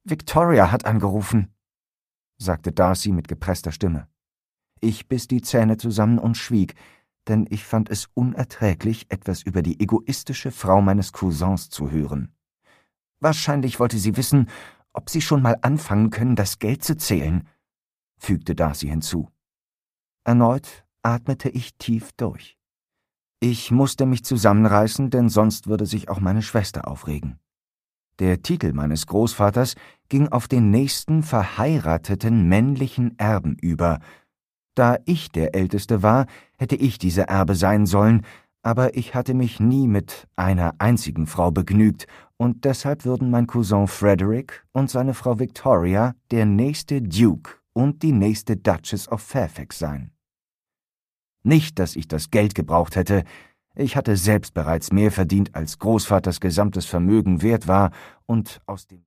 »Victoria hat angerufen«, sagte Darcy mit gepresster Stimme. Ich biss die Zähne zusammen und schwieg, denn ich fand es unerträglich, etwas über die egoistische Frau meines Cousins zu hören. »Wahrscheinlich wollte sie wissen, ob Sie schon mal anfangen können, das Geld zu zählen«, fügte Darcy hinzu. Erneut atmete ich tief durch. Ich musste mich zusammenreißen, denn sonst würde sich auch meine Schwester aufregen. Der Titel meines Großvaters ging auf den nächsten verheirateten männlichen Erben über. Da ich der Älteste war, hätte ich dieser Erbe sein sollen, aber ich hatte mich nie mit einer einzigen Frau begnügt, und deshalb würden mein Cousin Frederick und seine Frau Victoria der nächste Duke und die nächste Duchess of Fairfax sein. Nicht, dass ich das Geld gebraucht hätte. Ich hatte selbst bereits mehr verdient, als Großvaters gesamtes Vermögen wert war, und aus dem